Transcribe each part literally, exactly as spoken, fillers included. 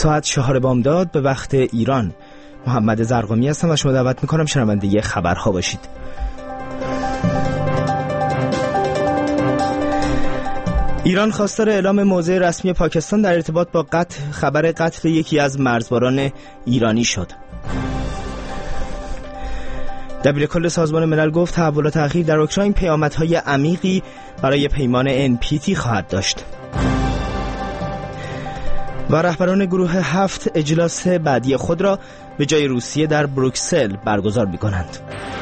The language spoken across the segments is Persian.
ساعت چهار بامداد به وقت ایران. محمد زرقامی هستم و شما دعوت میکنم شنونده خبرها باشید. ایران خواستار اعلام موضع رسمی پاکستان در ارتباط با قتل خبر قتل یکی از مرزباران ایرانی شد. دبیرکل سازمان ملل گفت تحولات اخیر در اوکراین پیامدهای عمیقی برای پیمان ان پی تی خواهد داشت. و رهبران گروه هفت اجلاس بعدی خود را به جای روسیه در بروکسل برگزار می‌کنند.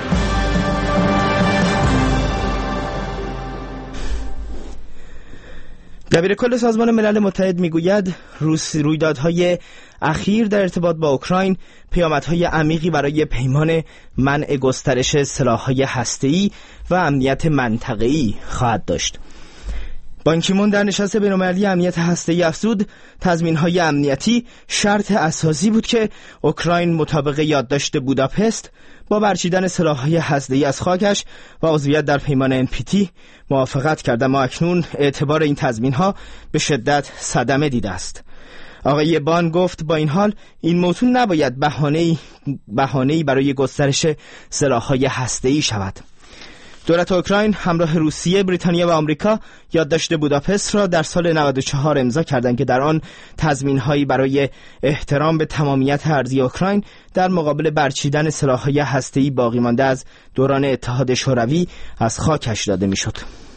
دبیرکل سازمان ملل متحد میگوید روس رویدادهای اخیر در ارتباط با اوکراین پیامدهای عمیقی برای پیمان منع گسترش سلاح‌های هسته‌ای و امنیت منطقه‌ای خواهد داشت. بان کی مون در نشست بین‌المللی امنیت هسته‌ای افزود تضمین‌های امنیتی شرط اساسی بود که اوکراین مطابق یادداشت بوداپست با برچیدن سلاح‌های هسته‌ای از خاکش و عضویت در پیمان ان پی تی موافقت کرد، اما اکنون اعتبار این تضمین‌ها به شدت صدمه دیده است. آقای بان گفت با این حال این موضوع نباید بهانه‌ای بهانه‌ای برای گسترش سلاح‌های هسته‌ای شود. دولت اوکراین همراه روسیه، بریتانیا و آمریکا یادداشت بوداپست را در سال نود و چهار امضا کردند که در آن تضمین‌هایی برای احترام به تمامیت ارضی اوکراین در مقابل برچیدن سلاح‌های هسته‌ای باقی مانده از دوران اتحاد شوروی از خاکش داده می‌شد.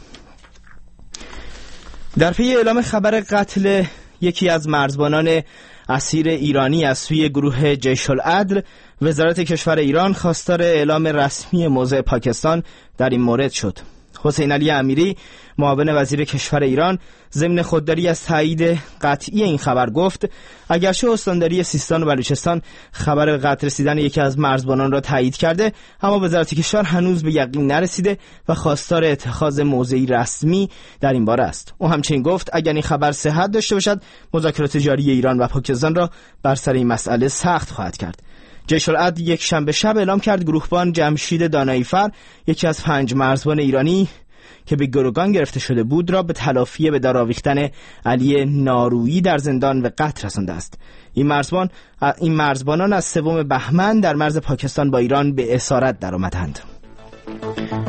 در پی اعلام خبر قتل یکی از مرزبانان اسیر ایرانی از سوی گروه جیش العدل، وزارت کشور ایران خواستار اعلام رسمی موضع پاکستان در این مورد شد. حسین علی امیری، معاون وزیر کشور ایران، ضمن خودداری از تایید قطعی این خبر گفت اگرچه استانداری سیستان و بلوچستان خبر قتل رسیدن یکی از مرزبانان را تایید کرده، اما وزارت کشور هنوز به یقین نرسیده و خواستار اتخاذ موضعی رسمی در این باره است. او همچنین گفت اگر این خبر صحت داشته باشد، مذاکرات جاری ایران و پاکستان را بر سر این مسئله سخت خواهد کرد. جیش العدل یک شنبه شب اعلام کرد گروهبان جمشید دانایی‌فر، یکی از پنج مرزبان ایرانی که به گروگان گرفته شده بود، را به تلافی به دار آویختن علی نارویی در زندان و قتل رسانده است. این مرزبان این مرزبانان از سوم بهمن در مرز پاکستان با ایران به اسارت درآمدند.